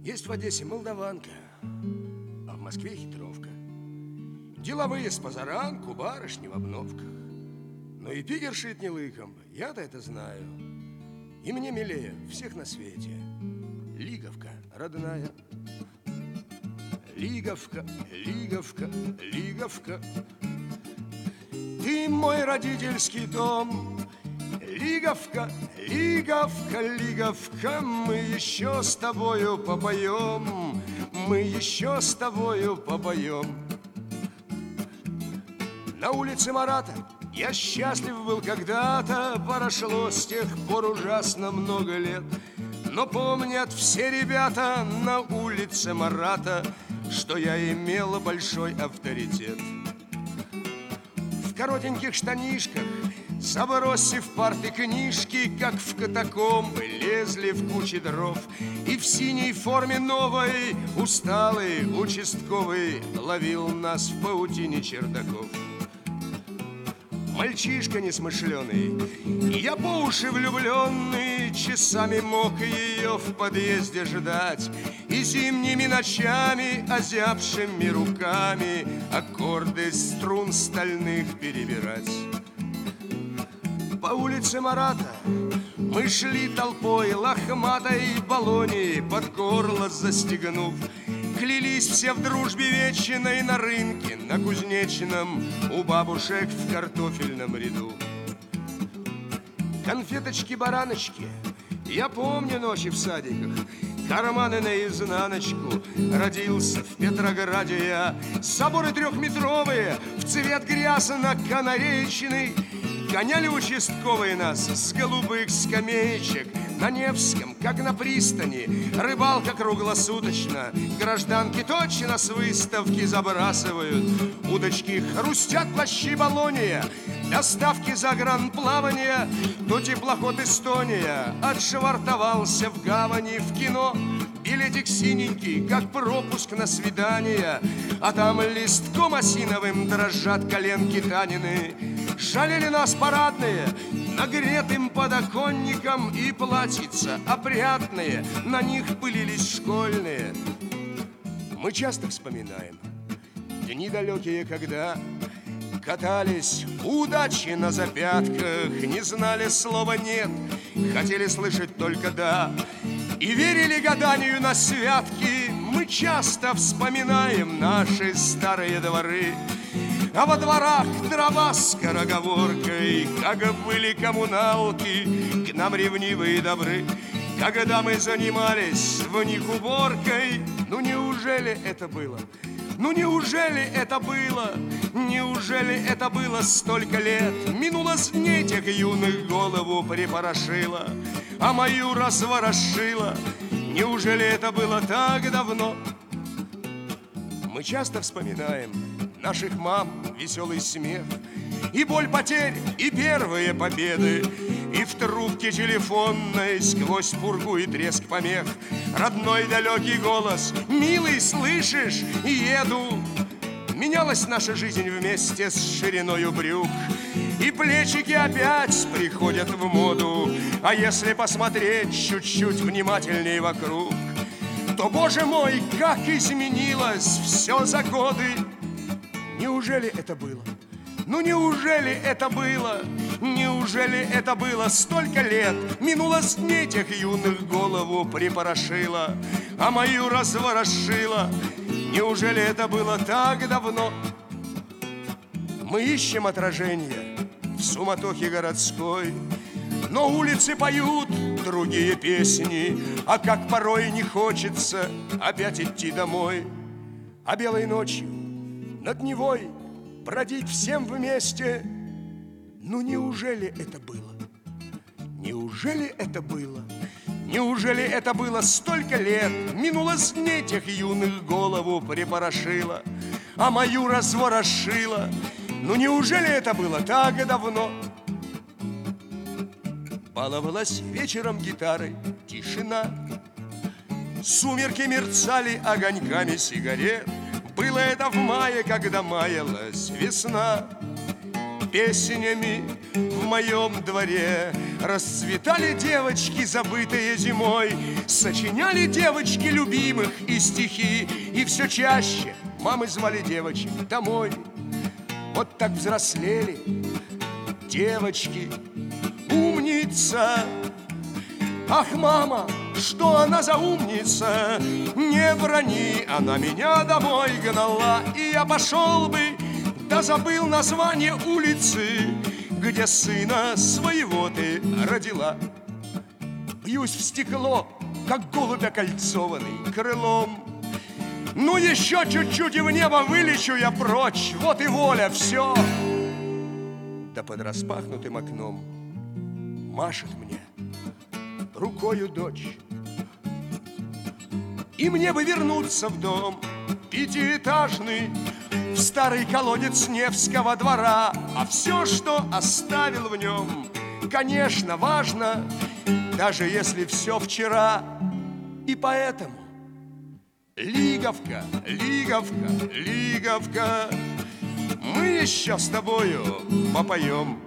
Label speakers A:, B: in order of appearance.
A: Есть в Одессе молдаванка, а в Москве хитровка. Деловые с позаранку, барышни в обновках. Но и пигер шит не лыком, я-то это знаю. И мне милее всех на свете Лиговка родная. Лиговка, Лиговка, Лиговка, ты мой родительский дом. Лиговка, Лиговка, Лиговка, мы еще с тобою попоем, мы еще с тобою попоем. На улице Марата я счастлив был когда-то, прошло с тех пор ужасно много лет. Но помнят все ребята на улице Марата, что я имела большой авторитет. В коротеньких штанишках, забросив парты книжки, как в катакомбы, лезли в кучи дров. И в синей форме новой усталый участковый ловил нас в паутине чердаков. Мальчишка несмышленый, я по уши влюбленный, часами мог ее в подъезде ждать и зимними ночами, озябшими руками, аккорды струн стальных перебирать. По улице Марата мы шли толпой лохматой баллони, под горло застегнув. Клялись все в дружбе вечной на рынке, на Кузнечном, у бабушек в картофельном ряду. Конфеточки-бараночки, я помню ночи в садиках, карманы наизнаночку. Родился в Петрограде я, соборы трехметровые, в цвет грязно-канареечный. Гоняли участковые нас с голубых скамеечек. На Невском, как на пристани, рыбалка круглосуточно. Гражданки точно с выставки забрасывают удочки, хрустят плащи Болония, доставки загранплавания. То теплоход Эстония отшвартовался в гавани. В кино билетик синенький, как пропуск на свидание, а там листком осиновым дрожат коленки Танины. Жалели нас парадные нагретым подоконником, и платьица опрятные на них пылились школьные. Мы часто вспоминаем дни далекие, когда катались удачи на запятках, не знали слова «нет», хотели слышать только «да» и верили гаданию на святки. Мы часто вспоминаем наши старые дворы, а во дворах дрова с скороговоркой, как были коммуналки, к нам ревнивые добры, когда мы занимались в них уборкой. Ну неужели это было? Ну неужели это было? Неужели это было столько лет? Минуло с дней тех юных, голову припорошило, а мою разворошило. Неужели это было так давно? Мы часто вспоминаем наших мам, веселый смех, и боль потерь, и первые победы, и в трубке телефонной сквозь пургу и треск помех родной далекий голос: «Милый, слышишь? Еду!» Менялась наша жизнь вместе с шириною брюк, и плечики опять приходят в моду. А если посмотреть чуть-чуть внимательней вокруг, то, боже мой, как изменилось все за годы. Неужели это было? Ну неужели это было? Неужели это было столько лет? Минуло с дней тех юных, голову припорошило, а мою разворошило. Неужели это было так давно? Мы ищем отражение в суматохе городской, но улицы поют другие песни, а как порой не хочется опять идти домой. А белой ночью над Невой бродить всем вместе. Ну неужели это было? Неужели это было? Неужели это было столько лет? Минуло с дней тех юных, голову припорошило, а мою разворошило. Ну неужели это было так давно? Баловалась вечером гитарой тишина, сумерки мерцали огоньками сигарет. Было это в мае, когда маялась весна. песнями в моем дворе. Расцветали девочки, забытые зимой, сочиняли девочки любимых и стихи. И все чаще мамы звали девочек домой. Вот так взрослели девочки. Умница! Ах, мама, что она за умница? Не брони, она меня домой гнала. И я пошел бы, да забыл название улицы, где сына своего ты родила. Бьюсь в стекло, как голубь окольцованный крылом. Ну еще чуть-чуть и в небо вылечу я прочь. Вот и воля, все. Да под распахнутым окном машет мне рукою дочь. И мне бы вернуться в дом пятиэтажный, в старый колодец Невского двора. А все, что оставил в нем, конечно, важно, даже если все вчера. И поэтому Лиговка, Лиговка, Лиговка, мы еще с тобою попоем.